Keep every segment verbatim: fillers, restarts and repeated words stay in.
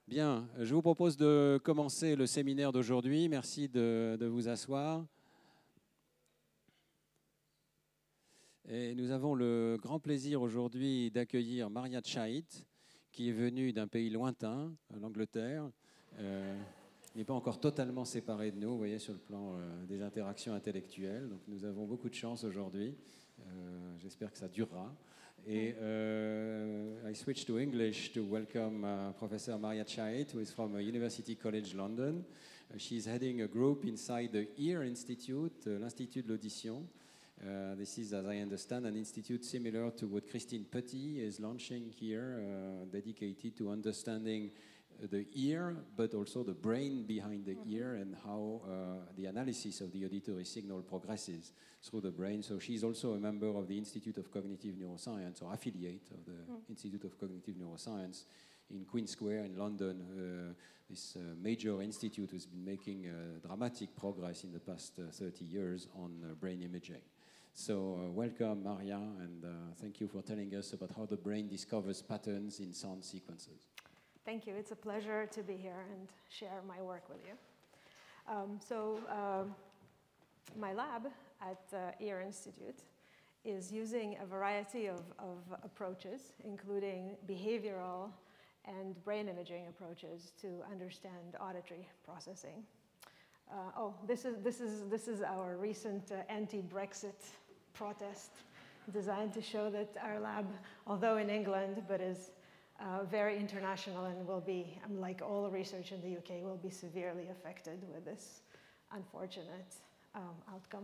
Bien, je vous propose de commencer le séminaire d'aujourd'hui. Merci de, de vous asseoir. Et nous avons le grand plaisir aujourd'hui d'accueillir Maria Tchait, qui est venue d'un pays lointain, l'Angleterre. Euh, il n'est pas encore totalement séparé de nous, vous voyez, sur le plan euh, des interactions intellectuelles. Donc nous avons beaucoup de chance aujourd'hui. Euh, J'espère que ça durera. Et uh, I switch to English to welcome uh, Professor Maria Tchait, who is from uh, University College London. Uh, she's heading a group inside the Ear Institute, uh, l'Institut de l'Audition. Uh, this is, as I understand, an institute similar to what Christine Petit is launching here, uh, dedicated to understanding the ear, but also the brain behind the mm-hmm. ear and how uh, the analysis of the auditory signal progresses through the brain. So she's also a member of the Institute of Cognitive Neuroscience, or affiliate of the mm. Institute of Cognitive Neuroscience in Queen Square in London. Uh, this uh, major institute has been making uh, dramatic progress in the past uh, thirty years on uh, brain imaging. So uh, welcome, Maria, and uh, thank you for telling us about how the brain discovers patterns in sound sequences. Thank you. It's a pleasure to be here and share my work with you. Um, so uh, my lab at the Ear Institute is using a variety of, of approaches, including behavioral and brain imaging approaches to understand auditory processing. Uh, oh, this is, this is, this is our recent uh, anti-Brexit protest designed to show that our lab, although in England, but is Uh, very international and will be, um, like all research in the U K, will be severely affected with this unfortunate um, outcome.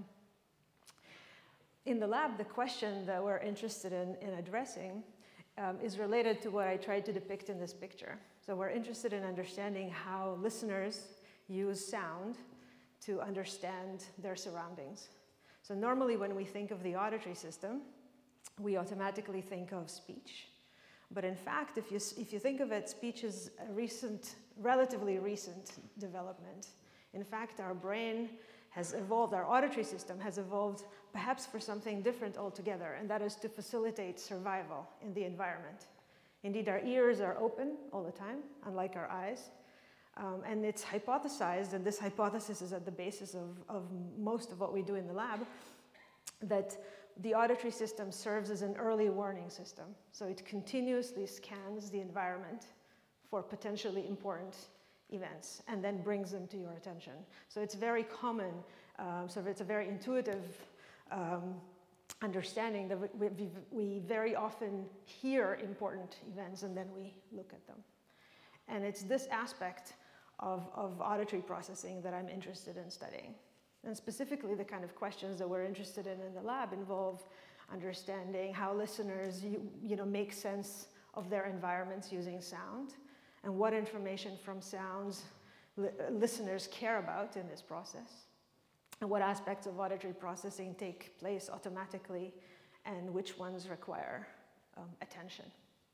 In the lab, the question that we're interested in, in addressing um, is related to what I tried to depict in this picture. So we're interested in understanding how listeners use sound to understand their surroundings. So normally when we think of the auditory system, we automatically think of speech. But in fact, if you, if you think of it, speech is a recent, relatively recent development. In fact, our brain has evolved, our auditory system has evolved perhaps for something different altogether, and that is to facilitate survival in the environment. Indeed, our ears are open all the time, unlike our eyes. Um, and it's hypothesized, and this hypothesis is at the basis of, of most of what we do in the lab, that the auditory system serves as an early warning system. So it continuously scans the environment for potentially important events and then brings them to your attention. So it's very common, uh, so it's a very intuitive um, understanding that we, we, we very often hear important events and then we look at them. And it's this aspect of, of auditory processing that I'm interested in studying. And specifically, the kind of questions that we're interested in in the lab involve understanding how listeners you, you know, make sense of their environments using sound, and what information from sounds li- listeners care about in this process, and what aspects of auditory processing take place automatically, and which ones require um, attention.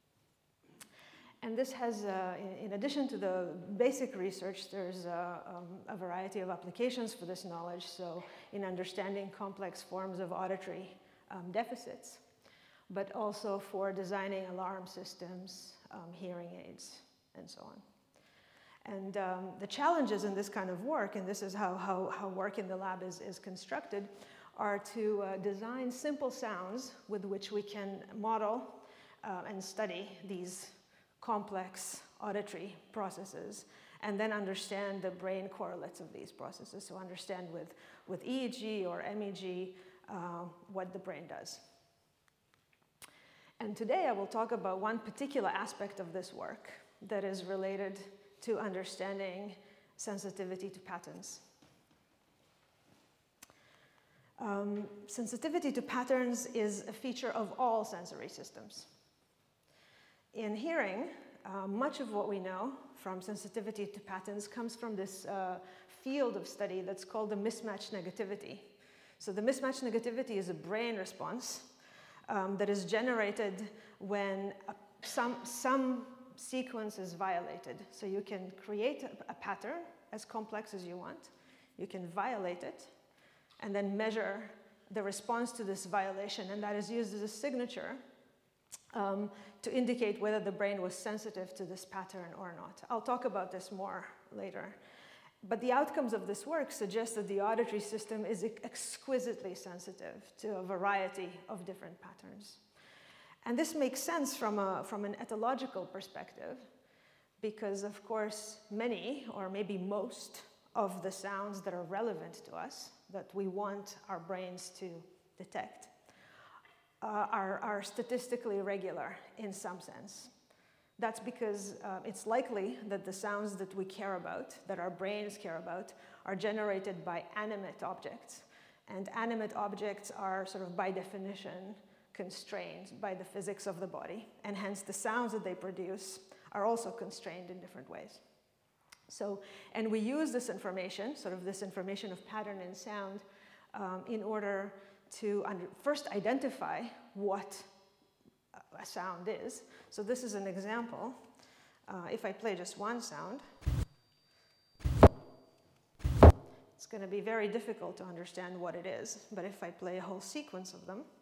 And this has, uh, in, in addition to the basic research, there's uh, um, a variety of applications for this knowledge. So in understanding complex forms of auditory um, deficits, but also for designing alarm systems, um, hearing aids, and so on. And um, the challenges in this kind of work, and this is how, how, how work in the lab is, is constructed, are to uh, design simple sounds with which we can model uh, and study these complex auditory processes, and then understand the brain correlates of these processes. So understand with, with E E G or M E G uh, what the brain does. And today I will talk about one particular aspect of this work that is related to understanding sensitivity to patterns. Um, sensitivity to patterns is a feature of all sensory systems. In hearing, uh, much of what we know from sensitivity to patterns comes from this uh, field of study that's called the mismatch negativity. So the mismatch negativity is a brain response um, that is generated when a, some, some sequence is violated. So you can create a, a pattern as complex as you want, you can violate it, and then measure the response to this violation, and that is used as a signature um, to indicate whether the brain was sensitive to this pattern or not. I'll talk about this more later. But the outcomes of this work suggest that the auditory system is exquisitely sensitive to a variety of different patterns. And this makes sense from, a, from an etological perspective, because of course many, or maybe most, of the sounds that are relevant to us, that we want our brains to detect, uh, are, are statistically regular in some sense. That's because uh, it's likely that the sounds that we care about, that our brains care about, are generated by animate objects. And animate objects are sort of by definition constrained by the physics of the body, and hence the sounds that they produce are also constrained in different ways. So, and we use this information, sort of this information of pattern and sound, um, in order to under, first identify what a sound is. So this is an example. Uh, if I play just one sound, it's going to be very difficult to understand what it is. But if I play a whole sequence of them,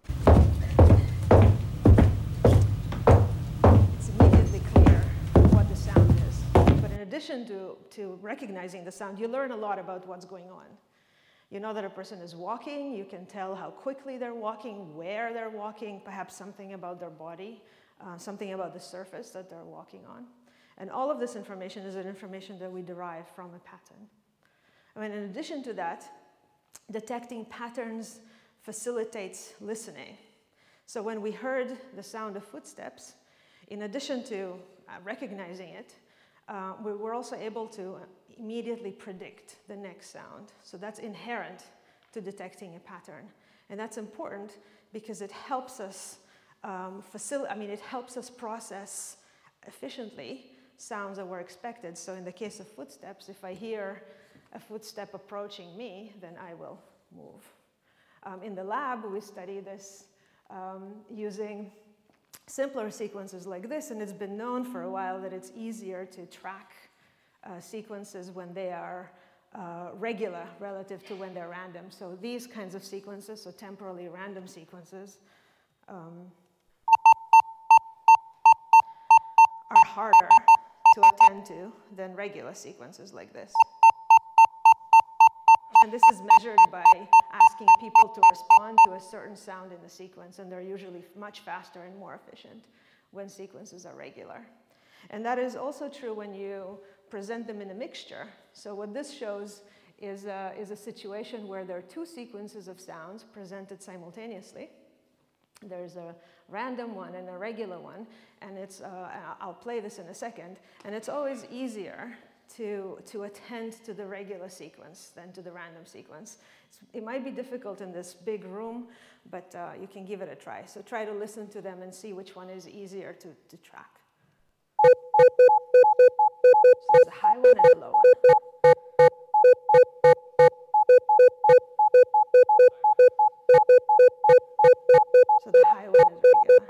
it's immediately clear what the sound is. But in addition to, to recognizing the sound, you learn a lot about what's going on. You know that a person is walking, you can tell how quickly they're walking, where they're walking, perhaps something about their body, uh, something about the surface that they're walking on. And all of this information is an information that we derive from a pattern. I mean, in addition to that, detecting patterns facilitates listening. So when we heard the sound of footsteps, in addition to uh, recognizing it, uh, we were also able to immediately predict the next sound. So that's inherent to detecting a pattern. And that's important because it helps us um, facil- I mean, it helps us process efficiently sounds that were expected. So in the case of footsteps, if I hear a footstep approaching me, then I will move. Um, in the lab, we study this um, using simpler sequences like this, and it's been known for a while that it's easier to track uh, sequences when they are uh, regular relative to when they're random. So these kinds of sequences, so temporally random sequences, um, are harder to attend to than regular sequences like this. And this is measured by asking people to respond to a certain sound in the sequence, and they're usually much faster and more efficient when sequences are regular. And that is also true when you present them in a mixture. So what this shows is a, is a situation where there are two sequences of sounds presented simultaneously. There's a random one and a regular one, and it's, uh, I'll play this in a second, and it's always easier to, to attend to the regular sequence than to the random sequence. It's, it might be difficult in this big room, but uh, you can give it a try. So try to listen to them and see which one is easier to, to track. So there's a high one and a low one. So the high one is regular.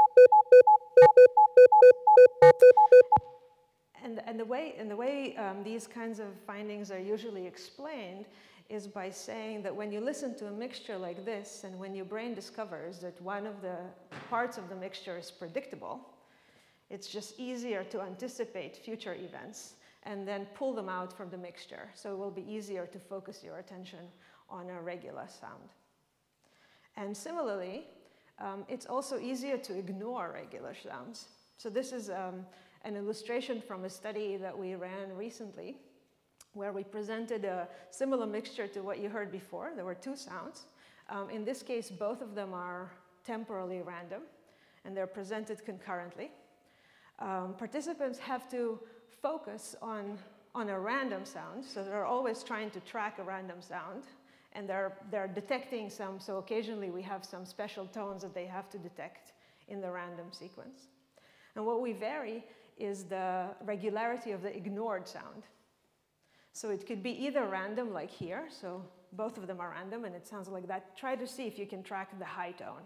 And, and the way, and the way um, these kinds of findings are usually explained is by saying that when you listen to a mixture like this, and when your brain discovers that one of the parts of the mixture is predictable, it's just easier to anticipate future events and then pull them out from the mixture. So it will be easier to focus your attention on a regular sound. And similarly, um, it's also easier to ignore regular sounds. So this is um, an illustration from a study that we ran recently, where we presented a similar mixture to what you heard before. There were two sounds. Um, in this case, both of them are temporally random, and they're presented concurrently. Um, participants have to focus on, on a random sound, so they're always trying to track a random sound, and they're, they're detecting some, so occasionally we have some special tones that they have to detect in the random sequence. And what we vary is the regularity of the ignored sound. So it could be either random, like here, so both of them are random, and it sounds like that. Try to see if you can track the high tone.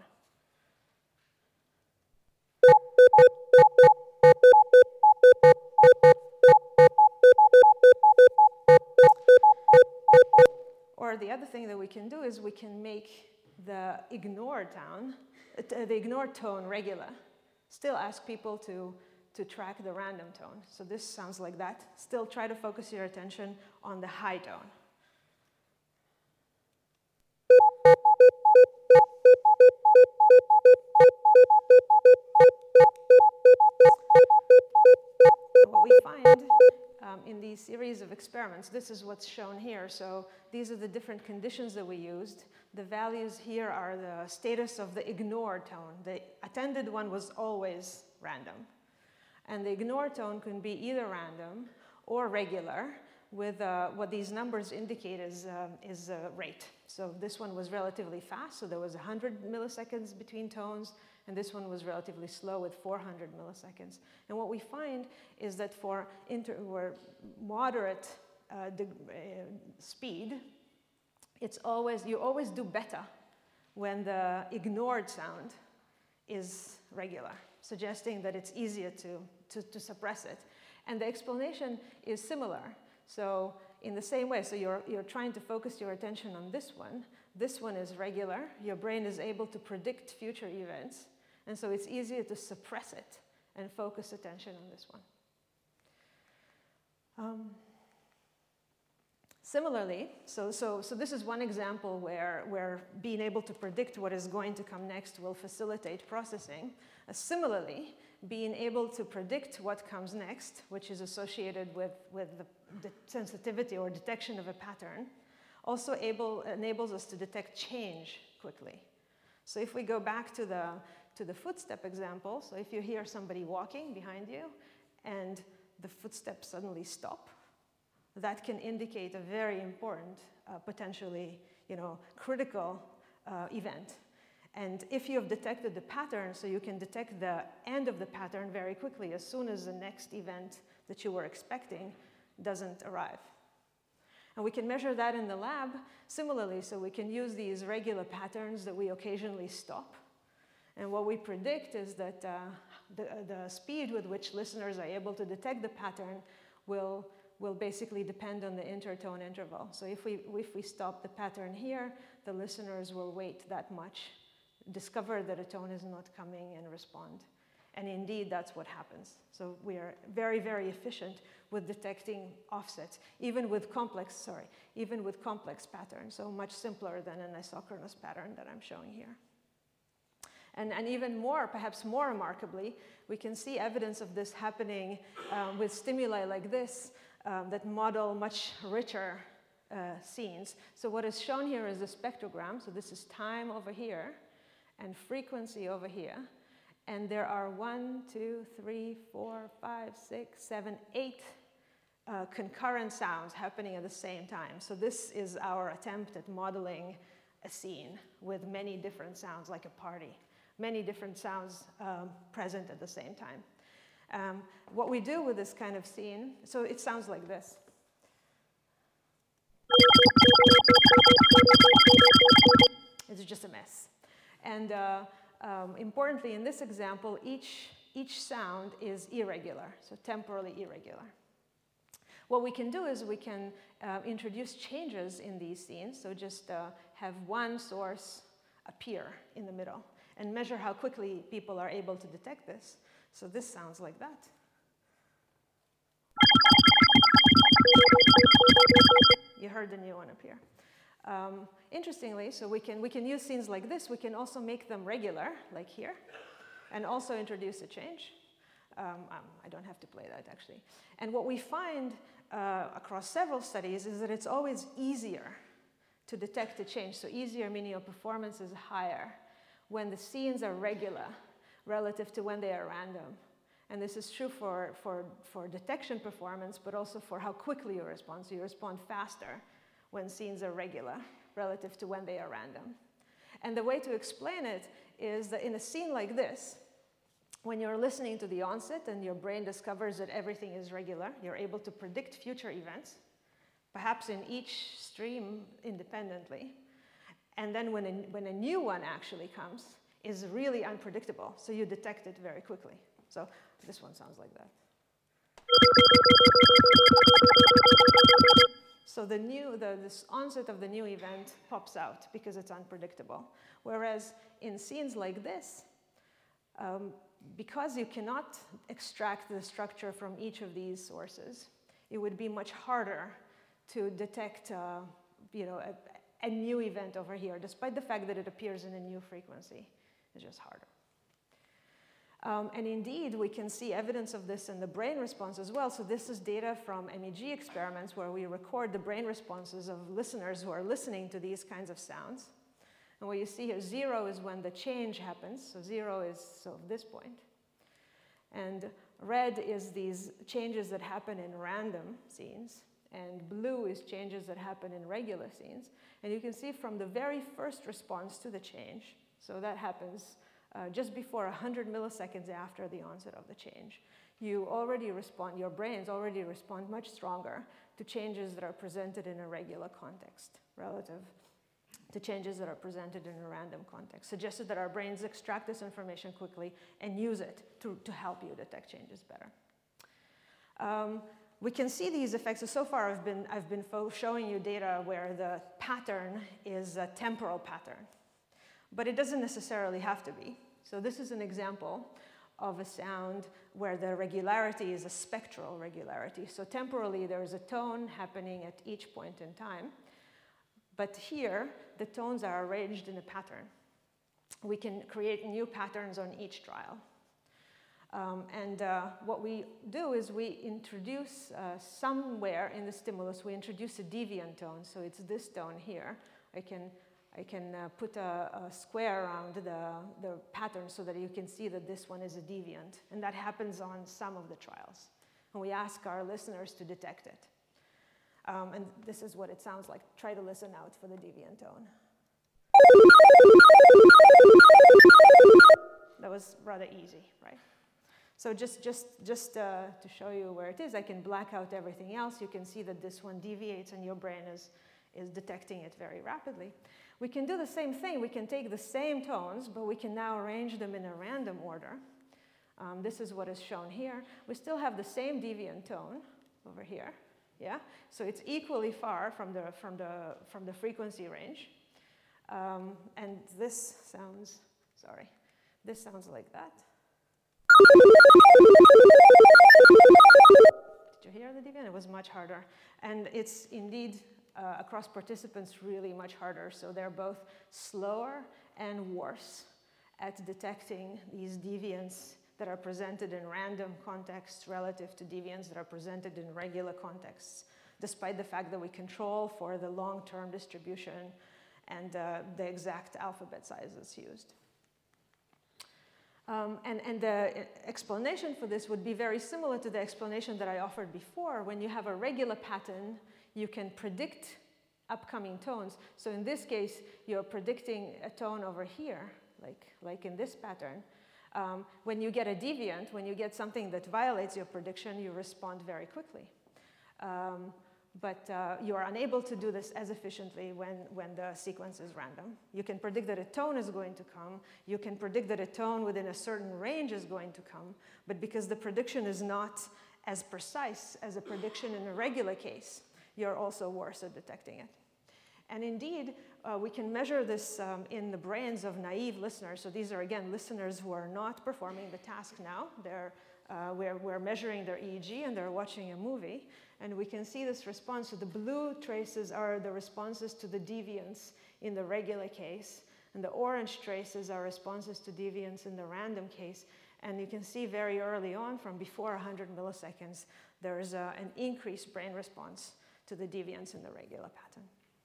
Or the other thing that we can do is we can make the ignored tone, uh, the ignored tone regular. Still ask people to, to track the random tone. So this sounds like that. Still try to focus your attention on the high tone. What we find um, in these series of experiments, this is what's shown here. So these are the different conditions that we used. The values here are the status of the ignored tone. The attended one was always random. And the ignored tone can be either random or regular, with uh, what these numbers indicate is, uh, is a rate. So this one was relatively fast, so there was one hundred milliseconds between tones, and this one was relatively slow with four hundred milliseconds. And what we find is that for inter or moderate uh, the, uh, speed, it's always, you always do better when the ignored sound is regular, suggesting that it's easier to, to, to suppress it. And the explanation is similar. So in the same way, so you're, you're trying to focus your attention on this one. This one is regular. Your brain is able to predict future events. And so it's easier to suppress it and focus attention on this one. Um, similarly, so, so, so this is one example where, where being able to predict what is going to come next will facilitate processing. Uh, similarly, being able to predict what comes next, which is associated with, with the, the sensitivity or detection of a pattern, also able, enables us to detect change quickly. So if we go back to the, to the footstep example, so if you hear somebody walking behind you and the footsteps suddenly stop, that can indicate a very important, uh, potentially, you know, critical uh, event. And if you have detected the pattern, so you can detect the end of the pattern very quickly as soon as the next event that you were expecting doesn't arrive. And we can measure that in the lab similarly, so we can use these regular patterns that we occasionally stop. And what we predict is that uh, the, the speed with which listeners are able to detect the pattern will, will basically depend on the intertone interval. So if we, if we stop the pattern here, the listeners will wait that much, discover that a tone is not coming, and respond. And indeed, that's what happens. So we are very, very efficient with detecting offsets, even with complex, sorry, even with complex patterns, so much simpler than an isochronous pattern that I'm showing here. And, and even more, perhaps more remarkably, we can see evidence of this happening um, with stimuli like this um, that model much richer uh, scenes. So what is shown here is a spectrogram. So this is time over here and frequency over here. And there are one, two, three, four, five, six, seven, eight uh, concurrent sounds happening at the same time. So this is our attempt at modeling a scene with many different sounds, like a party. Many different sounds um, present at the same time. Um, what we do with this kind of scene, so it sounds like this. It's just a mess. And uh, um, importantly, in this example, each, each sound is irregular, so temporally irregular. What we can do is we can uh, introduce changes in these scenes, so just uh, have one source appear in the middle and measure how quickly people are able to detect this. So this sounds like that. You heard the new one appear. Um, interestingly, so we can, we can use scenes like this. We can also make them regular, like here, and also introduce a change. Um, um, I don't have to play that, actually. And what we find uh, across several studies is that it's always easier to detect a change. So easier meaning your performance is higher when the scenes are regular relative to when they are random. And this is true for, for, for detection performance, but also for how quickly you respond. So you respond faster when scenes are regular relative to when they are random. And the way to explain it is that in a scene like this, when you're listening to the onset and your brain discovers that everything is regular, you're able to predict future events, perhaps in each stream independently. And then when a, when a new one actually comes, is really unpredictable. So you detect it very quickly. So this one sounds like that. So the new, the, this onset of the new event pops out because it's unpredictable. Whereas in scenes like this, um, because you cannot extract the structure from each of these sources, it would be much harder to detect uh, you know, a, a new event over here, despite the fact that it appears in a new frequency. It's just harder. Um, and indeed, we can see evidence of this in the brain response as well. So this is data from M E G experiments where we record the brain responses of listeners who are listening to these kinds of sounds. And what you see here, zero is when the change happens. So zero is so this point. And red is these changes that happen in random scenes. And blue is changes that happen in regular scenes. And you can see from the very first response to the change, so that happens uh, just before one hundred milliseconds after the onset of the change, you already respond, your brains already respond much stronger to changes that are presented in a regular context relative to changes that are presented in a random context, suggested that our brains extract this information quickly and use it to, to help you detect changes better. Um, we can see these effects. So, so far I've been, I've been showing you data where the pattern is a temporal pattern, but it doesn't necessarily have to be. So this is an example of a sound where the regularity is a spectral regularity. So temporally there is a tone happening at each point in time. But here, the tones are arranged in a pattern. We can create new patterns on each trial. Um, and uh, what we do is we introduce uh, somewhere in the stimulus, we introduce a deviant tone. So it's this tone here. I can, I can uh, put a, a square around the, the pattern so that you can see that this one is a deviant. And that happens on some of the trials. And we ask our listeners to detect it. Um, and this is what it sounds like. Try to listen out for the deviant tone. That was rather easy, right? So just, just, just uh, to show you where it is, I can black out everything else. You can see that this one deviates and your brain is, is detecting it very rapidly. We can do the same thing. We can take the same tones, but we can now arrange them in a random order. Um, this is what is shown here. We still have the same deviant tone over here. Yeah, so it's equally far from the from the from the frequency range, um, and this sounds sorry, this sounds like that. Did you hear the deviant? It was much harder, and it's indeed uh, across participants really much harder. So they're both slower and worse at detecting these deviants that are presented in random contexts relative to deviants that are presented in regular contexts, despite the fact that we control for the long-term distribution and uh, the exact alphabet sizes used. Um, and, and the explanation for this would be very similar to the explanation that I offered before. When you have a regular pattern, you can predict upcoming tones. So in this case, you're predicting a tone over here, like, like in this pattern. Um, when you get a deviant, when you get something that violates your prediction, you respond very quickly. Um, but uh, you are unable to do this as efficiently when, when the sequence is random. You can predict that a tone is going to come. You can predict that a tone within a certain range is going to come. But because the prediction is not as precise as a prediction in a regular case, you're also worse at detecting it. And indeed, uh, we can measure this um, in the brains of naive listeners. So these are, again, listeners who are not performing the task now. They're, uh, we're, we're measuring their E E G, and they're watching a movie. And we can see this response. So the blue traces are the responses to the deviants in the regular case. And the orange traces are responses to deviants in the random case. And you can see very early on, from before one hundred milliseconds, there's uh, an increased brain response to the deviants in the regular pattern.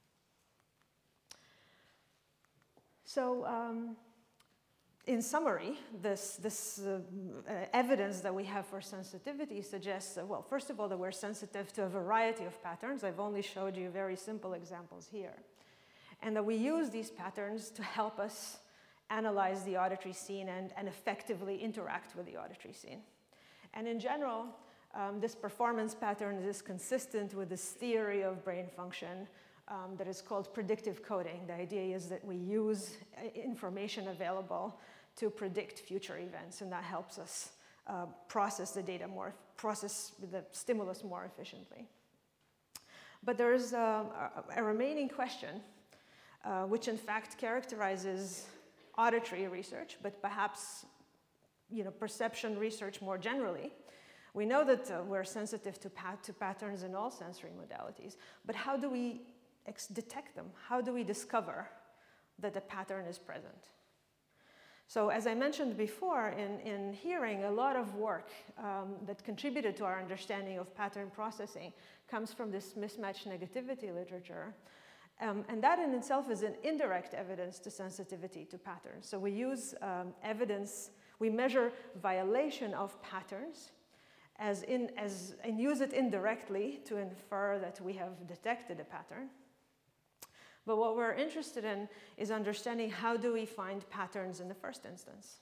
So um, in summary, this, this uh, uh, evidence that we have for sensitivity suggests, that, well, first of all, that we're sensitive to a variety of patterns. I've only showed you very simple examples here. And that we use these patterns to help us analyze the auditory scene and, and effectively interact with the auditory scene. And in general, um, this performance pattern is consistent with this theory of brain function Um, that is called predictive coding. The idea is that we use information available to predict future events, and that helps us uh, process the data more, process the stimulus more efficiently. But there is a, a remaining question, uh, which in fact characterizes auditory research, but perhaps you know, perception research more generally. We know that uh, we're sensitive to, pat to patterns in all sensory modalities, but how do we ex detect them? How do we discover that a pattern is present? So as I mentioned before, in, in hearing, a lot of work um, that contributed to our understanding of pattern processing comes from this mismatch negativity literature. Um, and that in itself is an indirect evidence to sensitivity to patterns. So we use um, evidence, we measure violation of patterns as in, as, and use it indirectly to infer that we have detected a pattern. But what we're interested in is understanding how do we find patterns in the first instance.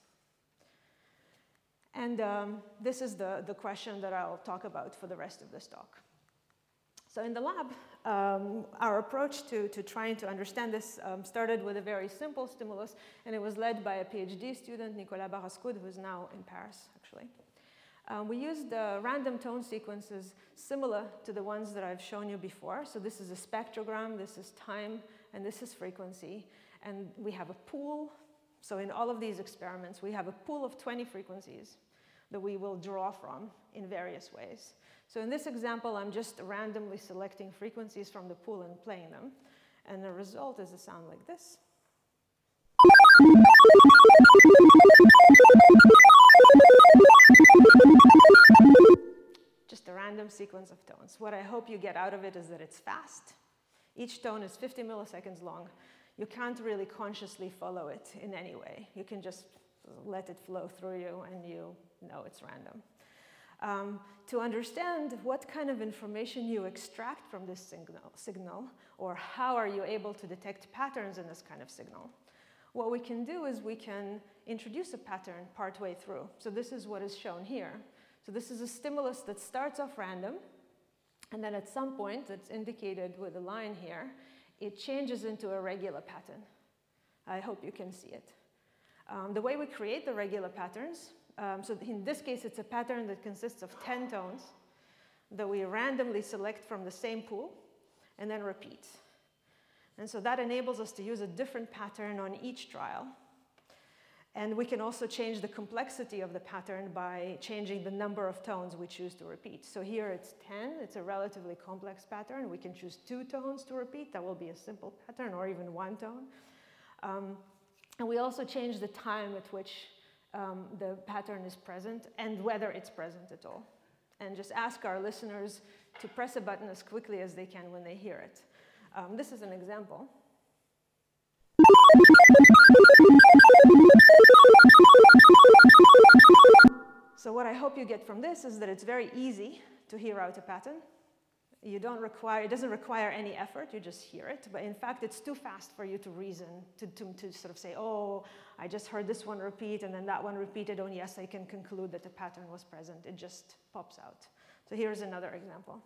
And um, this is the, the question that I'll talk about for the rest of this talk. So in the lab, um, our approach to, to trying to understand this um, started with a very simple stimulus, and it was led by a PhD student, Nicolas Barascoud, who's now in Paris, actually. Um, we used uh, random tone sequences similar to the ones that I've shown you before. So this is a spectrogram, this is time, and this is frequency. And we have a pool. So in all of these experiments, we have a pool of twenty frequencies that we will draw from in various ways. So in this example, I'm just randomly selecting frequencies from the pool and playing them. And the result is a sound like this. Just a random sequence of tones. What I hope you get out of it is that it's fast. Each tone is fifty milliseconds long. You can't really consciously follow it in any way. You can just let it flow through you and you know it's random. Um, to understand what kind of information you extract from this signal, signal, or how are you able to detect patterns in this kind of signal, what we can do is we can introduce a pattern partway through. So this is what is shown here. So this is a stimulus that starts off random, and then at some point, that's indicated with a line here, it changes into a regular pattern. I hope you can see it. Um, the way we create the regular patterns, um, so in this case, it's a pattern that consists of ten tones that we randomly select from the same pool and then repeat. And so that enables us to use a different pattern on each trial. And we can also change the complexity of the pattern by changing the number of tones we choose to repeat. So here it's ten, it's a relatively complex pattern. We can choose two tones to repeat, that will be a simple pattern, or even one tone. Um, and we also change the time at which um, the pattern is present and whether it's present at all. And just ask our listeners to press a button as quickly as they can when they hear it. Um, this is an example. So what I hope you get from this is that it's very easy to hear out a pattern. You don't require, it doesn't require any effort, you just hear it. But in fact, it's too fast for you to reason, to, to, to sort of say, oh, I just heard this one repeat and then that one repeated, oh yes, I can conclude that the pattern was present. It just pops out. So here's another example.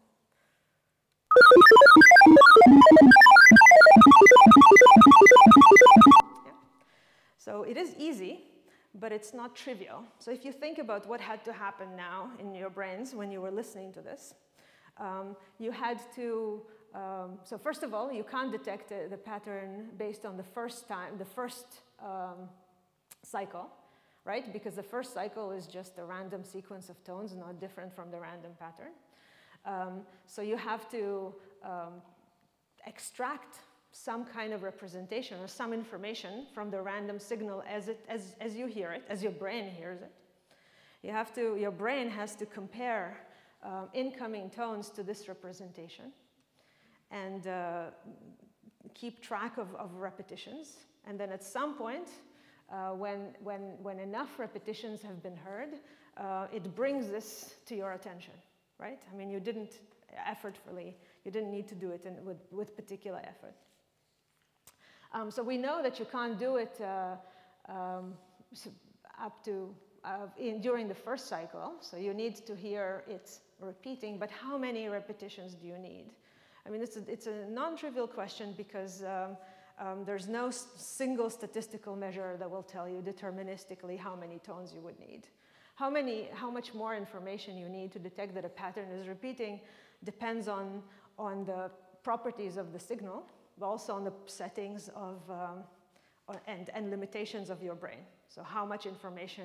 Yeah. So it is easy, but it's not trivial. So if you think about what had to happen now in your brains when you were listening to this, um, you had to, um, so first of all, you can't detect uh, the pattern based on the first time, the first um, cycle, right? Because the first cycle is just a random sequence of tones, not different from the random pattern. Um, so you have to um, extract some kind of representation or some information from the random signal as, it, as, as you hear it, as your brain hears it. You have to, your brain has to compare um, incoming tones to this representation and uh, keep track of, of repetitions. And then at some point, uh, when, when, when enough repetitions have been heard, uh, it brings this to your attention, right? I mean, you didn't effortfully, you didn't need to do it in, with, with particular effort. Um, so we know that you can't do it uh, um, up to uh, in, during the first cycle. So you need to hear it repeating. But how many repetitions do you need? I mean, it's a, it's a non-trivial question because um, um, there's no s single statistical measure that will tell you deterministically how many tones you would need. How many, how much more information you need to detect that a pattern is repeating depends on, on the properties of the signal, but also on the settings of, um, and, and limitations of your brain. So how much information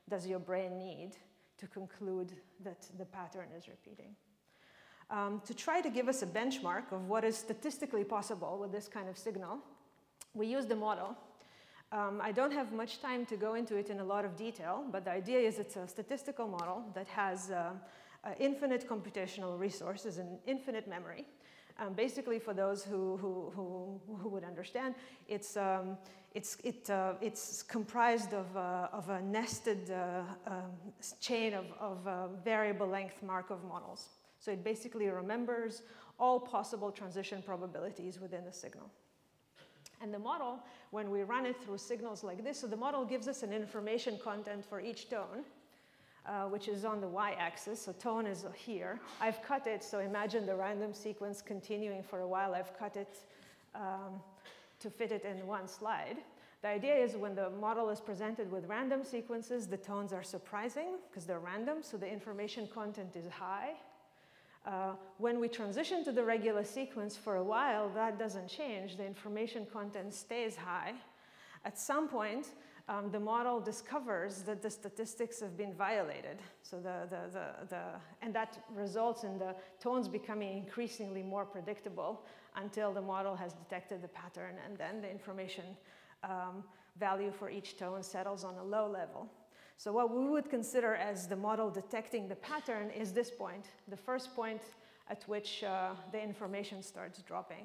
does your brain need to conclude that the pattern is repeating. Um, to try to give us a benchmark of what is statistically possible with this kind of signal, we used a model. Um, I don't have much time to go into it in a lot of detail, but the idea is it's a statistical model that has uh, uh, infinite computational resources and infinite memory. Um, basically, for those who, who, who, who would understand, it's, um, it's, it, uh, it's comprised of, uh, of a nested uh, um, chain of, of uh, variable length Markov models. So it basically remembers all possible transition probabilities within the signal. And the model, when we run it through signals like this, so the model gives us an information content for each tone, uh, which is on the y-axis. So tone is here. I've cut it, so imagine the random sequence continuing for a while. I've cut it um, to fit it in one slide. The idea is when the model is presented with random sequences, the tones are surprising because they're random, so the information content is high. Uh, when we transition to the regular sequence for a while, that doesn't change. The information content stays high. At some point, um, the model discovers that the statistics have been violated. So the, the, the, the, and that results in the tones becoming increasingly more predictable until the model has detected the pattern, and then the information um, value for each tone settles on a low level. So what we would consider as the model detecting the pattern is this point, the first point at which uh, the information starts dropping.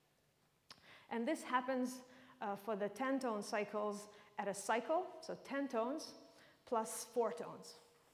And this happens uh, for the ten tone cycles at a cycle, so ten tones plus four tones.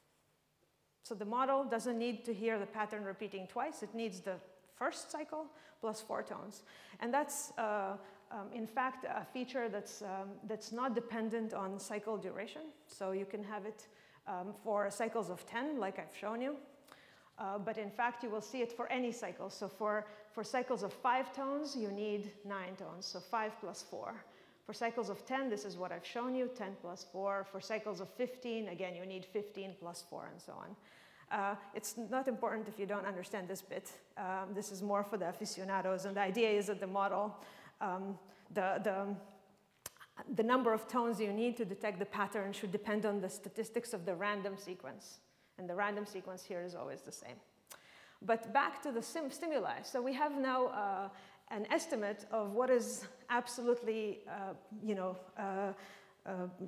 So the model doesn't need to hear the pattern repeating twice. It needs the first cycle plus four tones. And that's, uh, um, in fact, a feature that's, um, that's not dependent on cycle duration. So you can have it um, for cycles of ten, like I've shown you. Uh, but in fact, you will see it for any cycle. So for, for cycles of five tones, you need nine tones, so five plus four. For cycles of ten, this is what I've shown you, ten plus four. For cycles of fifteen, again, you need fifteen plus four, and so on. Uh, it's not important if you don't understand this bit. Um, this is more for the aficionados, and the idea is that the model, um, the, the, the number of tones you need to detect the pattern should depend on the statistics of the random sequence. And the random sequence here is always the same. But back to the sim stimuli. So we have now uh, an estimate of what is absolutely, uh, you know, uh, uh,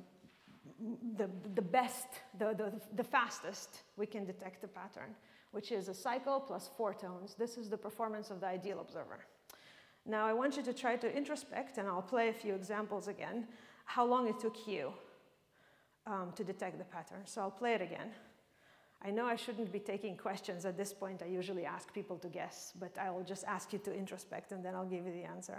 the, the best, the, the, the fastest we can detect the pattern, which is a cycle plus four tones. This is the performance of the ideal observer. Now I want you to try to introspect, and I'll play a few examples again, how long it took you um, to detect the pattern. So I'll play it again. I know I shouldn't be taking questions at this point. I usually ask people to guess, but I will just ask you to introspect, and then I'll give you the answer.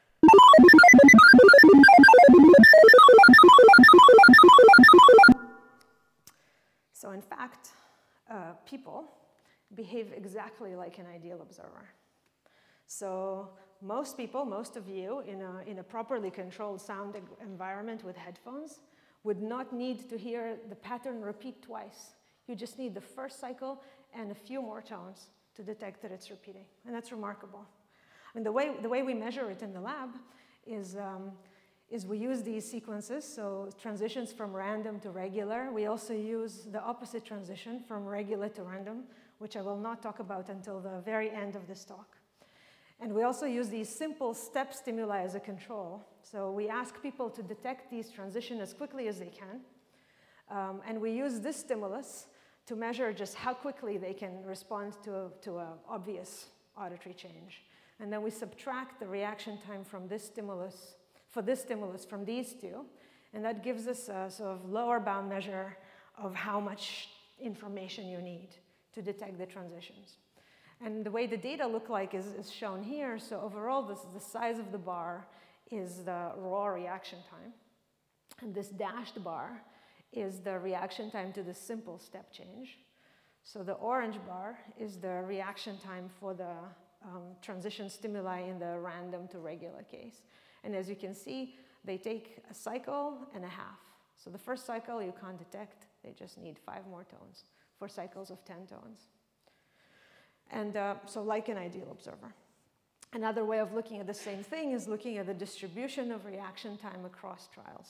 So in fact, uh, people behave exactly like an ideal observer. So most people, most of you, in a, in a properly controlled sound environment with headphones, would not need to hear the pattern repeat twice. You just need the first cycle and a few more tones to detect that it's repeating. And that's remarkable. And the way, the way we measure it in the lab is, um, is we use these sequences, so transitions from random to regular. We also use the opposite transition from regular to random, which I will not talk about until the very end of this talk. And we also use these simple step stimuli as a control. So we ask people to detect these transitions as quickly as they can. Um, and we use this stimulus to measure just how quickly they can respond to, to an obvious auditory change. And then we subtract the reaction time from this stimulus, for this stimulus from these two, and that gives us a sort of lower bound measure of how much information you need to detect the transitions. And the way the data look like is, is shown here. So overall, this, the size of the bar is the raw reaction time. And this dashed bar is the reaction time to the simple step change. So the orange bar is the reaction time for the um, transition stimuli in the random to regular case. And as you can see, they take a cycle and a half. So the first cycle you can't detect. They just need five more tones for cycles of ten tones. And uh, so like an ideal observer. Another way of looking at the same thing is looking at the distribution of reaction time across trials.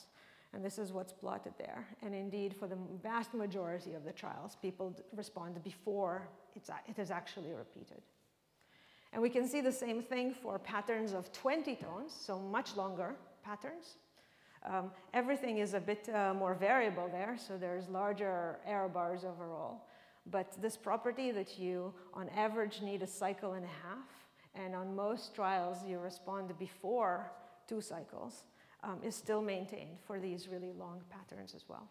And this is what's plotted there. And indeed, for the vast majority of the trials, people respond before it's, it is actually repeated. And we can see the same thing for patterns of twenty tones, so much longer patterns. Um, everything is a bit uh, more variable there, so there's larger error bars overall. But this property that you, on average, need a cycle and a half, and on most trials you respond before two cycles, um, is still maintained for these really long patterns as well.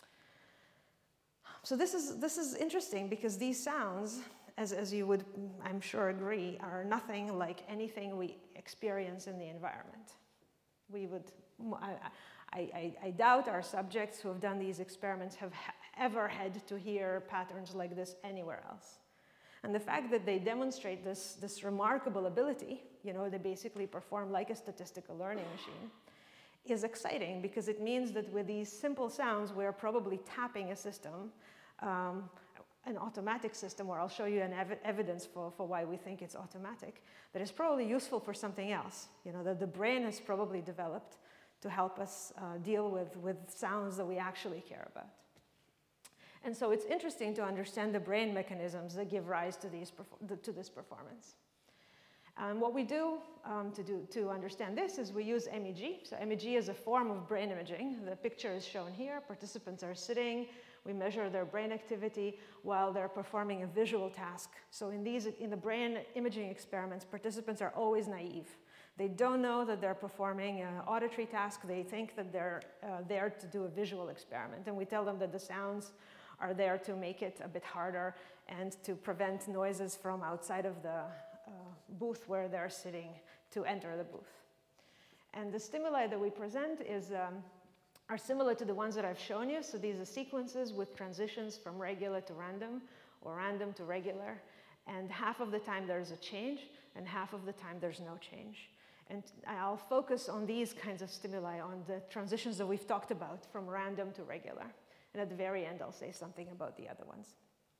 So this is, this is interesting because these sounds, as, as you would, I'm sure, agree, are nothing like anything we experience in the environment. We would, I, I, I, I doubt our subjects who have done these experiments have ha ever had to hear patterns like this anywhere else. And the fact that they demonstrate this, this remarkable ability, you know, they basically perform like a statistical learning machine, is exciting because it means that with these simple sounds, we're probably tapping a system, um, an automatic system, where I'll show you an ev evidence for, for why we think it's automatic, that is probably useful for something else. You know, that the brain has probably developed to help us uh, deal with, with sounds that we actually care about. And so it's interesting to understand the brain mechanisms that give rise to, these to this performance. And what we do, um, to do to understand this is we use M E G. So M E G is a form of brain imaging. The picture is shown here. Participants are sitting. We measure their brain activity while they're performing a visual task. So in, these, in the brain imaging experiments, participants are always naive. They don't know that they're performing an auditory task. They think that they're uh, there to do a visual experiment. And we tell them that the sounds are there to make it a bit harder and to prevent noises from outside of the uh, booth where they're sitting to enter the booth. And the stimuli that we present is, um, are similar to the ones that I've shown you. So these are sequences with transitions from regular to random or random to regular. And half of the time there's a change and half of the time there's no change. And I'll focus on these kinds of stimuli, on the transitions that we've talked about from random to regular. And at the very end, I'll say something about the other ones.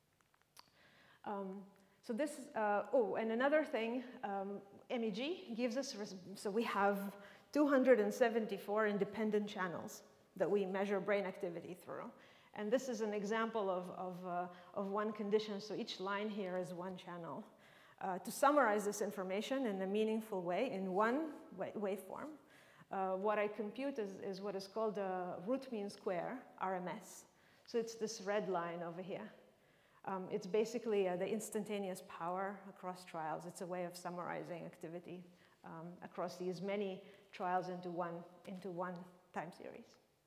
Um, so this, uh, oh, and another thing, um, M E G gives us, so we have two hundred seventy-four independent channels that we measure brain activity through. And this is an example of, of, uh, of one condition. So each line here is one channel. Uh, to summarize this information in a meaningful way, in one wa waveform, Uh, what I compute is, is what is called a root mean square, R M S. So it's this red line over here. Um, it's basically uh, the instantaneous power across trials. It's a way of summarizing activity um, across these many trials into one, into one time series.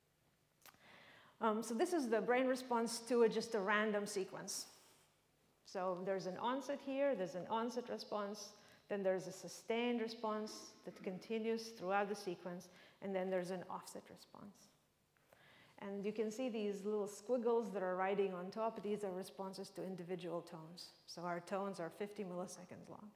Um, so this is the brain response to a, just a random sequence. So there's an onset here, there's an onset response, then there's a sustained response that continues throughout the sequence, and then there's an offset response. And you can see these little squiggles that are riding on top. These are responses to individual tones. So our tones are fifty milliseconds long.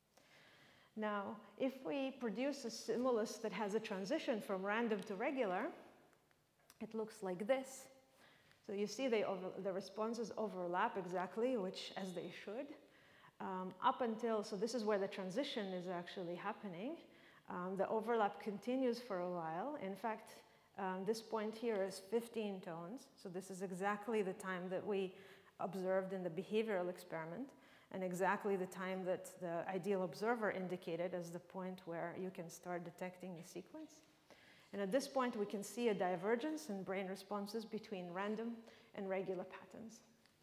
Now, if we produce a stimulus that has a transition from random to regular, it looks like this. So you see they over, the responses overlap exactly, which as they should. Um, up until, so this is where the transition is actually happening. Um, the overlap continues for a while. In fact, um, this point here is fifteen tones. So this is exactly the time that we observed in the behavioral experiment, and exactly the time that the ideal observer indicated as the point where you can start detecting the sequence. And at this point, we can see a divergence in brain responses between random and regular patterns.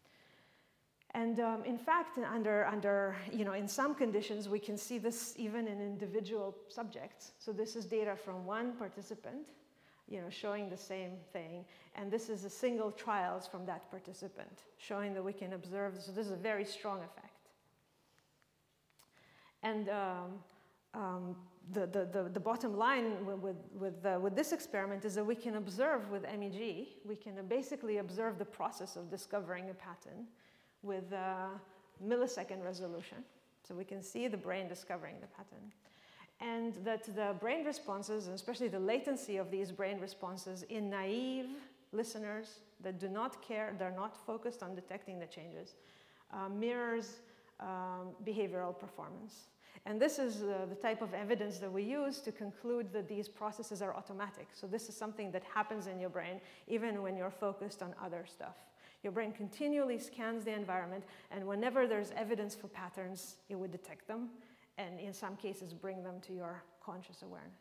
And um, in fact, under, under, you know, in some conditions, we can see this even in individual subjects. So this is data from one participant, you know, showing the same thing. And this is a single trials from that participant, showing that we can observe. So this is a very strong effect. And um, um, the, the, the, the bottom line with, with, with, uh, with this experiment is that we can observe with M E G, we can basically observe the process of discovering a pattern with uh, millisecond resolution. So we can see the brain discovering the pattern. And that the brain responses, and especially the latency of these brain responses in naive listeners that do not care, they're not focused on detecting the changes, uh, mirrors um, behavioral performance. And this is uh, the type of evidence that we use to conclude that these processes are automatic. So this is something that happens in your brain even when you're focused on other stuff. Your brain continually scans the environment, and whenever there's evidence for patterns, it would detect them, and in some cases bring them to your conscious awareness.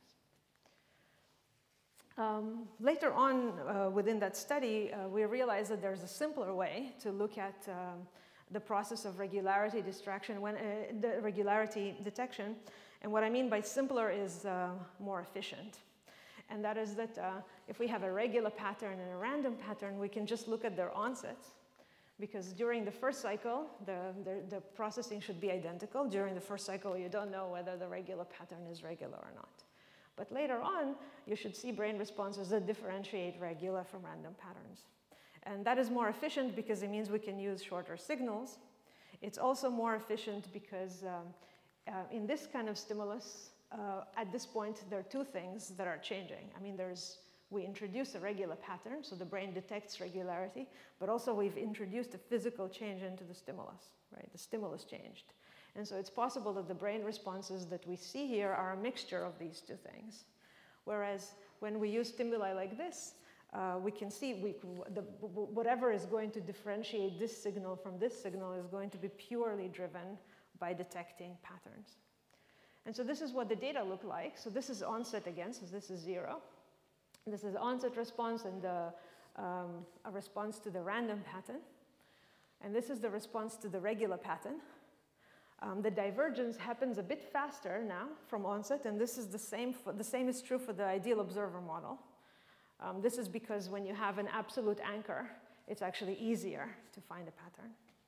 Um, later on uh, within that study, uh, we realized that there's a simpler way to look at um, the process of regularity distraction, when, uh, the regularity detection. And what I mean by simpler is uh, more efficient. And that is that uh, if we have a regular pattern and a random pattern, we can just look at their onsets. Because during the first cycle, the, the, the processing should be identical. During the first cycle, you don't know whether the regular pattern is regular or not. But later on, you should see brain responses that differentiate regular from random patterns. And that is more efficient because it means we can use shorter signals. It's also more efficient because um, uh, in this kind of stimulus, uh, at this point, there are two things that are changing. I mean, there's, we introduce a regular pattern, so the brain detects regularity, but also we've introduced a physical change into the stimulus, right? The stimulus changed. And so it's possible that the brain responses that we see here are a mixture of these two things. Whereas when we use stimuli like this, uh, we can see we, the, whatever is going to differentiate this signal from this signal is going to be purely driven by detecting patterns. And so this is what the data look like. So this is onset again, so this is zero. This is onset response and the, um, a response to the random pattern. And this is the response to the regular pattern. Um, the divergence happens a bit faster now from onset, and this is the same, for, the same is true for the ideal observer model. Um, this is because when you have an absolute anchor, it's actually easier to find a pattern.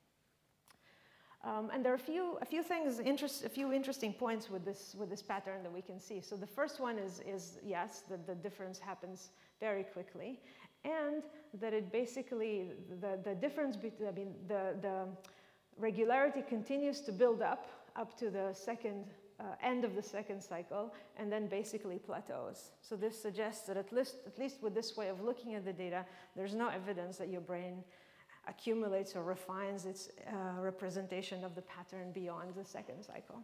Um, and there are a few, a few things, interest, a few interesting points with this, with this pattern that we can see. So the first one is, is yes, that the difference happens very quickly, and that it basically, the, the difference between, I mean, the, the regularity continues to build up, up to the second, uh, end of the second cycle, and then basically plateaus. So this suggests that at least, at least with this way of looking at the data, there's no evidence that your brain accumulates or refines its uh, representation of the pattern beyond the second cycle.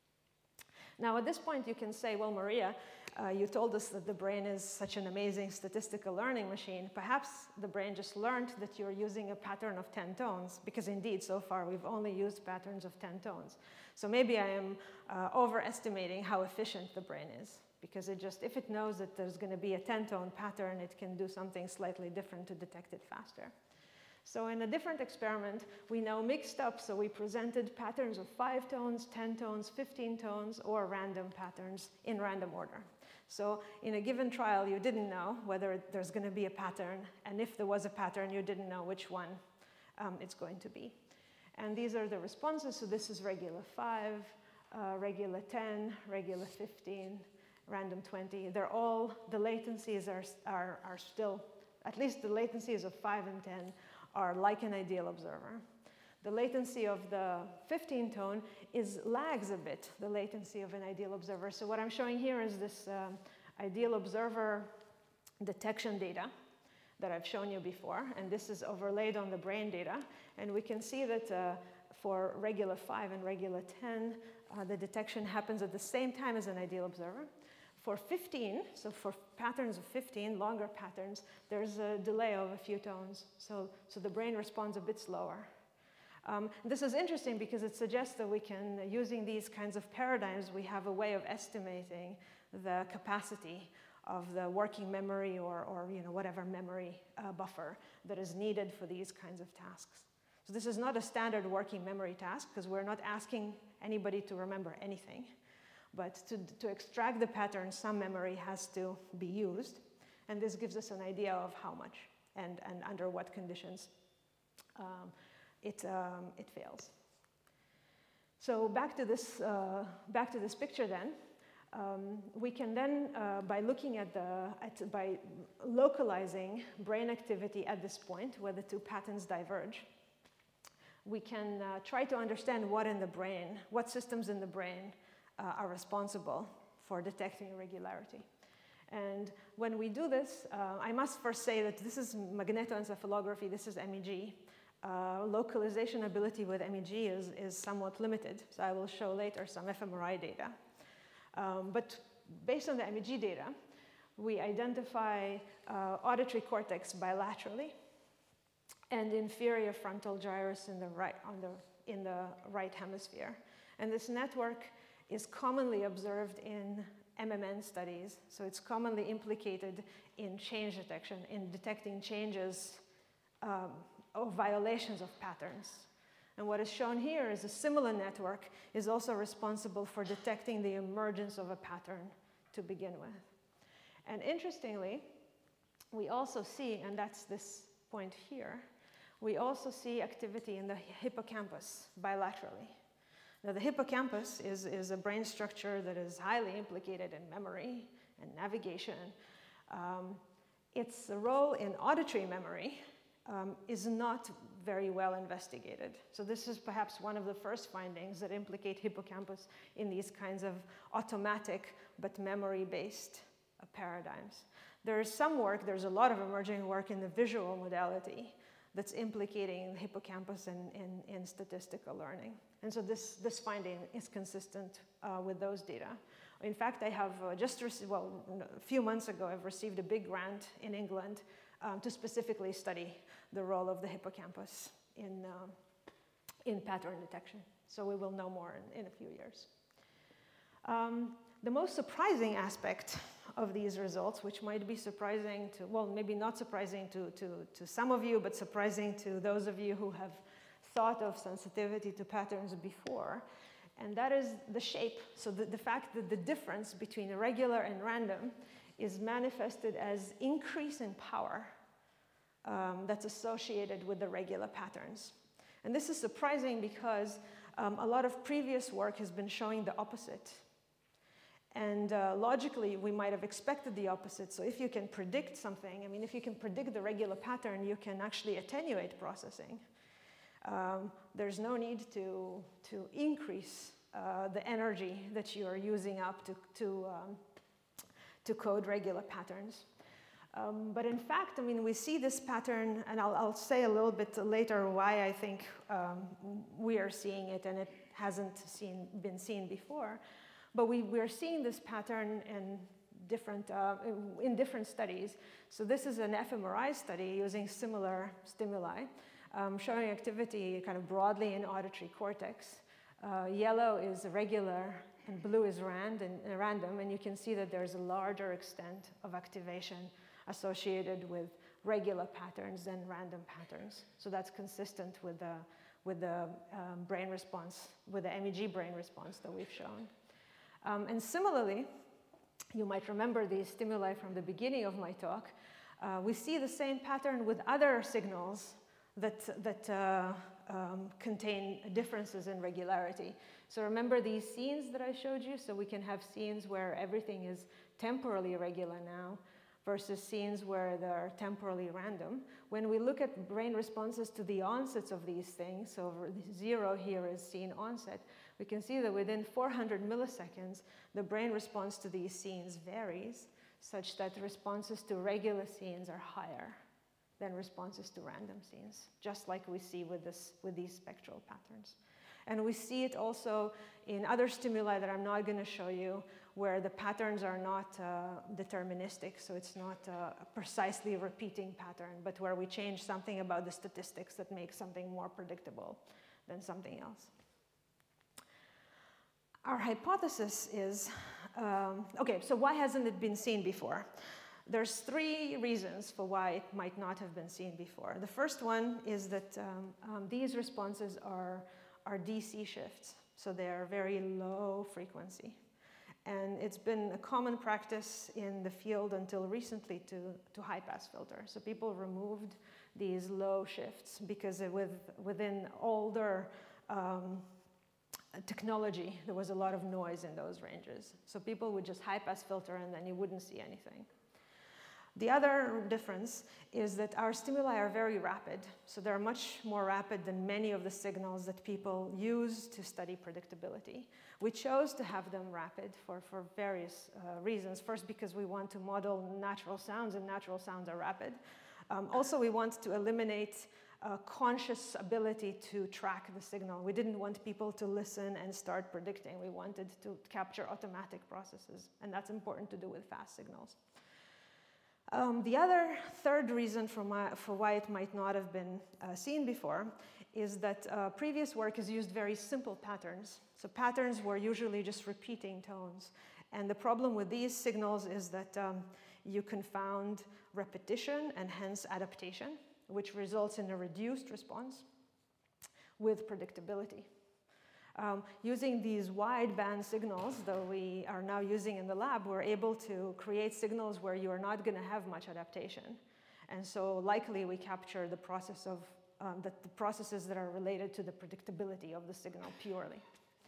Now, at this point, you can say, well, Maria, uh, you told us that the brain is such an amazing statistical learning machine. Perhaps the brain just learned that you're using a pattern of ten tones, because indeed, so far, we've only used patterns of ten tones. So maybe I am uh, overestimating how efficient the brain is, because it just, if it knows that there's going to be a ten-tone pattern, it can do something slightly different to detect it faster. So in a different experiment, we now mixed up, so we presented patterns of five tones, ten tones, fifteen tones, or random patterns in random order. So in a given trial, you didn't know whether there's going to be a pattern, and if there was a pattern, you didn't know which one um, it's going to be. And these are the responses. So this is regular five, uh, regular ten, regular fifteen, random twenty. They're all, the latencies are, are, are still, at least the latencies of five and ten are like an ideal observer. The latency of the fifteen tone is lags a bit the latency of an ideal observer. So what I'm showing here is this um, ideal observer detection data that I've shown you before, and this is overlaid on the brain data. And we can see that uh, for regular five and regular ten, uh, the detection happens at the same time as an ideal observer. For fifteen, so for patterns of fifteen, longer patterns, there's a delay of a few tones. So, so the brain responds a bit slower. Um, this is interesting because it suggests that we can, using these kinds of paradigms, we have a way of estimating the capacity of the working memory or, or you know, whatever memory uh, buffer that is needed for these kinds of tasks. So this is not a standard working memory task because we're not asking anybody to remember anything. But to, to extract the pattern, some memory has to be used. And this gives us an idea of how much and, and under what conditions um, it, um, it fails. So back to this, uh, back to this picture then. Um, we can then, uh, by looking at the, at, by localizing brain activity at this point where the two patterns diverge, we can uh, try to understand what in the brain, what systems in the brain Uh, are responsible for detecting irregularity. And when we do this, uh, I must first say that this is magnetoencephalography, this is M E G. uh, localization ability with M E G is, is somewhat limited. So I will show later some fMRI data. Um, but based on the M E G data, we identify uh, auditory cortex bilaterally and inferior frontal gyrus in the right, on the, in the right hemisphere. And this network is commonly observed in M M N studies. So it's commonly implicated in change detection, in detecting changes um, or violations of patterns. And what is shown here is a similar network is also responsible for detecting the emergence of a pattern to begin with. And interestingly, we also see, and that's this point here, we also see activity in the hippocampus bilaterally. Now, the hippocampus is, is a brain structure that is highly implicated in memory and navigation. Um, its role in auditory memory um, is not very well investigated. So this is perhaps one of the first findings that implicate hippocampus in these kinds of automatic but memory-based uh, paradigms. There is some work, there's a lot of emerging work in the visual modality that's implicating the hippocampus in, in, in statistical learning. And so this, this finding is consistent uh, with those data. In fact, I have uh, just received, well, a few months ago, I've received a big grant in England um, to specifically study the role of the hippocampus in, um, in pattern detection. So we will know more in, in a few years. Um, the most surprising aspect of these results, which might be surprising to, well, maybe not surprising to, to, to some of you, but surprising to those of you who have thought of sensitivity to patterns before, and that is the shape. So the, the fact that the difference between regular and random is manifested as increase in power um, that's associated with the regular patterns. And this is surprising because um, a lot of previous work has been showing the opposite. And uh, logically, we might have expected the opposite. So if you can predict something, I mean, if you can predict the regular pattern, you can actually attenuate processing. Um, there's no need to, to increase uh, the energy that you are using up to, to, um, to code regular patterns. Um, but in fact, I mean, we see this pattern, and I'll, I'll say a little bit later why I think um, we are seeing it and it hasn't seen, been seen before. But we, we're seeing this pattern in different, uh, in different studies. So this is an fMRI study using similar stimuli, um, showing activity kind of broadly in auditory cortex. Uh, yellow is regular and blue is rand and, uh, random, and you can see that there's a larger extent of activation associated with regular patterns than random patterns. So that's consistent with the, with the um, brain response, with the M E G brain response that we've shown. Um, and similarly, you might remember these stimuli from the beginning of my talk. Uh, we see the same pattern with other signals that, that uh, um, contain differences in regularity. So remember these scenes that I showed you? So we can have scenes where everything is temporally regular now versus scenes where they're temporally random. When we look at brain responses to the onsets of these things, so zero here is scene onset, we can see that within four hundred milliseconds, the brain response to these scenes varies such that responses to regular scenes are higher than responses to random scenes, just like we see with, this, with these spectral patterns. And we see it also in other stimuli that I'm not going to show you, where the patterns are not uh, deterministic, so it's not uh, a precisely repeating pattern, but where we change something about the statistics that makes something more predictable than something else. Our hypothesis is, um, okay, so why hasn't it been seen before? There's three reasons for why it might not have been seen before. The first one is that um, um, these responses are, are D C shifts, so they are very low frequency. And it's been a common practice in the field until recently to, to high-pass filter. So people removed these low shifts because with, within older um, technology, there was a lot of noise in those ranges. So people would just high-pass filter and then you wouldn't see anything. The other difference is that our stimuli are very rapid. So they're much more rapid than many of the signals that people use to study predictability. We chose to have them rapid for, for various uh, reasons. First, because we want to model natural sounds, and natural sounds are rapid. Um, also, we want to eliminate a conscious ability to track the signal. We didn't want people to listen and start predicting. We wanted to capture automatic processes, and that's important to do with fast signals. Um, the other third reason for, my, for why it might not have been uh, seen before is that uh, previous work has used very simple patterns. So patterns were usually just repeating tones. And the problem with these signals is that um, you confound repetition and hence adaptation, which results in a reduced response with predictability. Um, using these wideband signals that we are now using in the lab, we're able to create signals where you are not going to have much adaptation. And so likely we capture the process of um, the, the processes that are related to the predictability of the signal purely.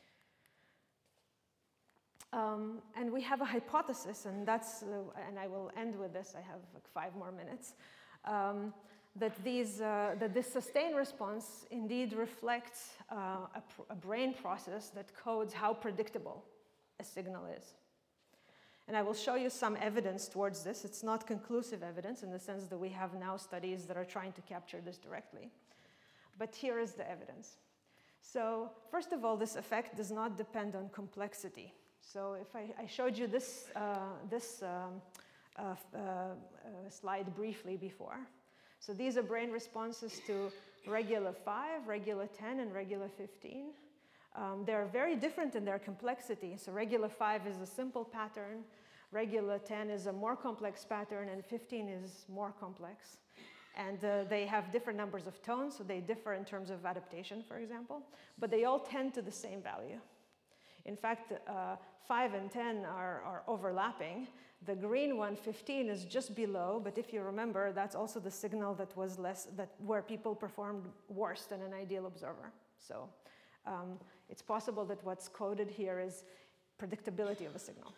Um, and we have a hypothesis, and that's, uh, and I will end with this, I have like five more minutes, um, that, these, uh, that this sustained response indeed reflects uh, a, pr a brain process that codes how predictable a signal is. And I will show you some evidence towards this. It's not conclusive evidence in the sense that we have now studies that are trying to capture this directly. But here is the evidence. So first of all, this effect does not depend on complexity. So if I, I showed you this, uh, this um, uh, uh, uh, slide briefly before. So these are brain responses to Regula five, Regula ten, and Regula fifteen. Um, they're very different in their complexity. So Regula five is a simple pattern, Regula ten is a more complex pattern, and fifteen is more complex. And uh, they have different numbers of tones, so they differ in terms of adaptation, for example, but they all tend to the same value. In fact, uh, five and ten are, are overlapping. The green one, fifteen, is just below, but if you remember, that's also the signal that was less, that where people performed worse than an ideal observer. So um, it's possible that what's coded here is predictability of a signal.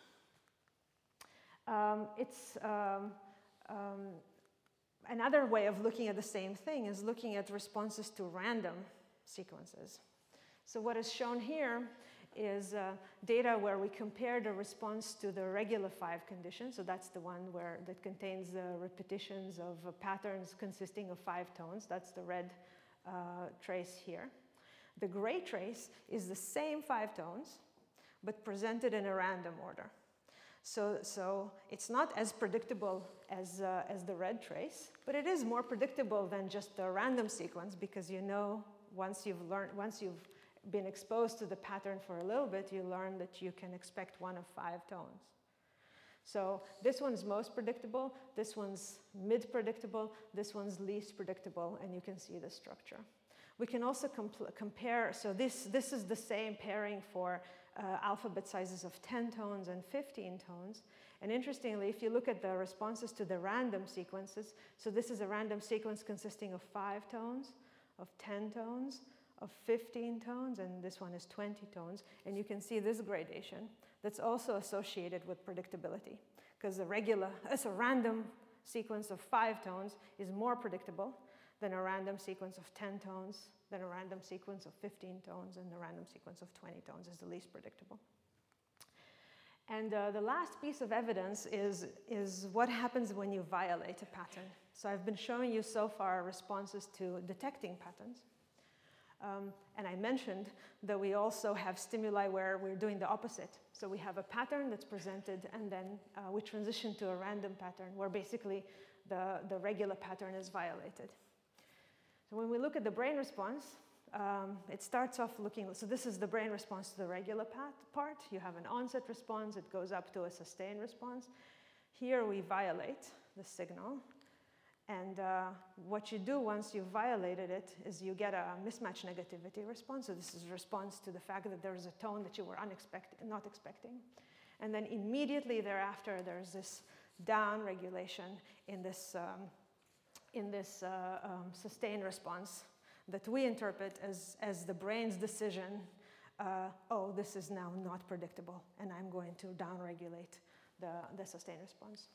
Um, it's um, um, another way of looking at the same thing is looking at responses to random sequences. So what is shown here is uh, data where we compared a response to the Regula five condition. So that's the one where that contains uh, repetitions of uh, patterns consisting of five tones. That's the red uh, trace here. The gray trace is the same five tones, but presented in a random order. So, so it's not as predictable as, uh, as the red trace, but it is more predictable than just the random sequence, because you know once you've learned, once you've been exposed to the pattern for a little bit, you learn that you can expect one of five tones. So this one's most predictable, this one's mid-predictable, this one's least predictable, and you can see the structure. We can also compare, so this, this is the same pairing for uh, alphabet sizes of ten tones and fifteen tones. And interestingly, if you look at the responses to the random sequences, so this is a random sequence consisting of five tones, of ten tones, of fifteen tones, and this one is twenty tones. And you can see this gradation that's also associated with predictability, because the regular, as a random sequence of five tones is more predictable than a random sequence of ten tones, than a random sequence of fifteen tones, and a random sequence of twenty tones is the least predictable. And uh, the last piece of evidence is, is what happens when you violate a pattern. So I've been showing you so far responses to detecting patterns. Um, and I mentioned that we also have stimuli where we're doing the opposite. So we have a pattern that's presented, and then uh, we transition to a random pattern where basically the, the regular pattern is violated. So when we look at the brain response, um, it starts off looking, so this is the brain response to the regular part. You have an onset response, it goes up to a sustained response. Here we violate the signal. And uh, what you do once you've violated it is you get a mismatch negativity response. So this is a response to the fact that there is a tone that you were unexpected, not expecting. And then immediately thereafter, there's this down regulation in this, um, in this uh, um, sustained response that we interpret as, as the brain's decision, uh, oh, this is now not predictable, and I'm going to downregulate the, the sustained response.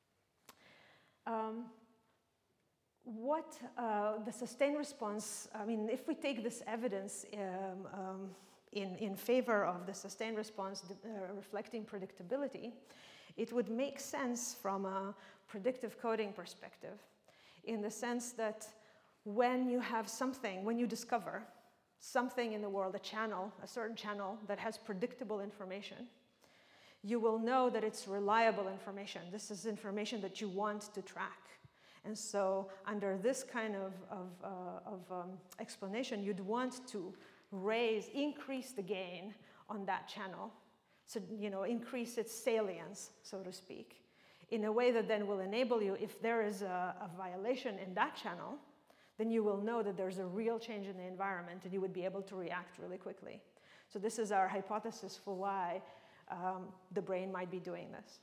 Um, What uh, the sustained response, I mean, if we take this evidence um, um, in, in favor of the sustained response uh, reflecting predictability, it would make sense from a predictive coding perspective, in the sense that when you have something, when you discover something in the world, a channel, a certain channel that has predictable information, you will know that it's reliable information. This is information that you want to track. And so under this kind of, of, uh, of um, explanation, you'd want to raise, increase the gain on that channel. So, you know, increase its salience, so to speak, in a way that then will enable you, if there is a, a violation in that channel, then you will know that there's a real change in the environment and you would be able to react really quickly. So this is our hypothesis for why um, the brain might be doing this.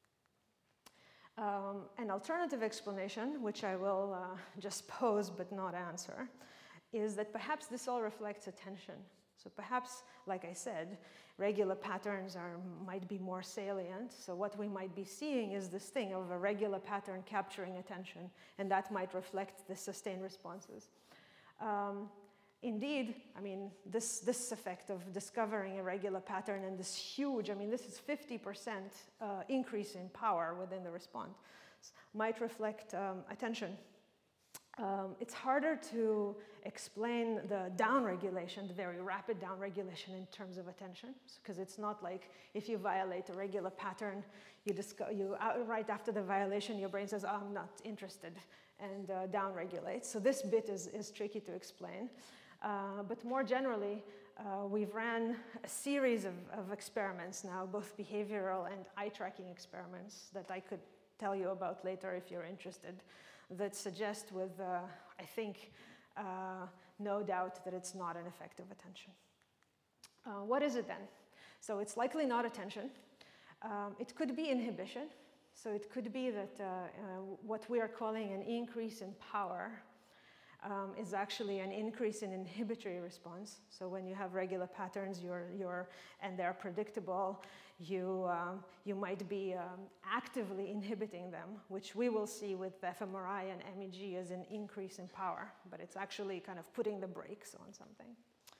Um, an alternative explanation, which I will uh, just pose but not answer, is that perhaps this all reflects attention. So perhaps, like I said, regular patterns are, might be more salient. So what we might be seeing is this thing of a regular pattern capturing attention, and that might reflect the sustained responses. Um, indeed, I mean, this, this effect of discovering a regular pattern and this huge, I mean, this is fifty percent uh, increase in power within the response, might reflect um, attention. Um, it's harder to explain the downregulation, the very rapid downregulation in terms of attention, because it's not like if you violate a regular pattern, you, disco- you uh, right after the violation, your brain says, oh, I'm not interested, and uh, downregulates. So this bit is, is tricky to explain. Uh, but more generally, uh, we've ran a series of, of experiments now, both behavioral and eye tracking experiments that I could tell you about later if you're interested, that suggest with, uh, I think, uh, no doubt that it's not an effect of attention. Uh, what is it then? So it's likely not attention. Um, it could be inhibition. So it could be that uh, uh, what we are calling an increase in power um, is actually an increase in inhibitory response. So when you have regular patterns you're, you're, and they're predictable, you, um, you might be um, actively inhibiting them, which we will see with fMRI and M E G as an increase in power, but it's actually kind of putting the brakes on something.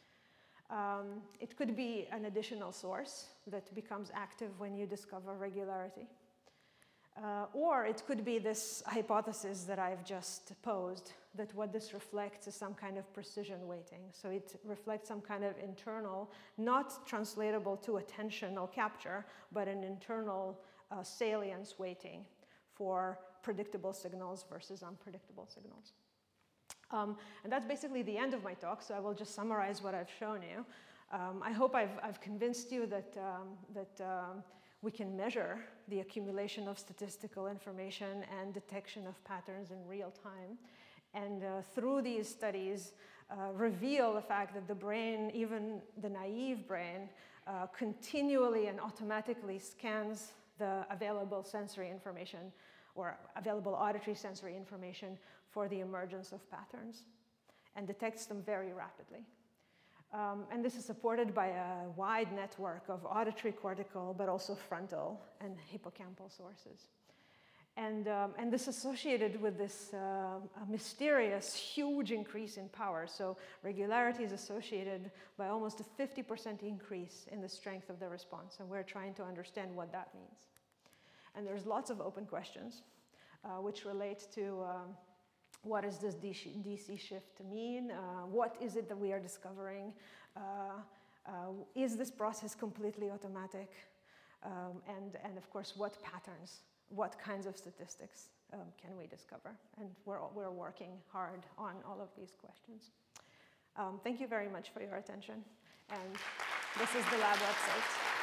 Um, it could be an additional source that becomes active when you discover regularity. Uh, or it could be this hypothesis that I've just posed, that what this reflects is some kind of precision weighting. So it reflects some kind of internal, not translatable to attentional capture, but an internal uh, salience weighting for predictable signals versus unpredictable signals. Um, and that's basically the end of my talk, so I will just summarize what I've shown you. Um, I hope I've, I've convinced you that, um, that um, we can measure the accumulation of statistical information and detection of patterns in real time. And uh, through these studies, uh, reveal the fact that the brain, even the naive brain, uh, continually and automatically scans the available sensory information or available auditory sensory information for the emergence of patterns and detects them very rapidly. Um, and this is supported by a wide network of auditory cortical, but also frontal and hippocampal sources. And, um, and this is associated with this uh, mysterious, huge increase in power. So regularity is associated by almost a fifty percent increase in the strength of the response. And we're trying to understand what that means. And there's lots of open questions, uh, which relate to um, what does this D C shift mean? Uh, what is it that we are discovering? Uh, uh, is this process completely automatic? Um, and, and of course, what patterns, what kinds of statistics um, can we discover? And we're, we're working hard on all of these questions. Um, thank you very much for your attention. And this is the lab website.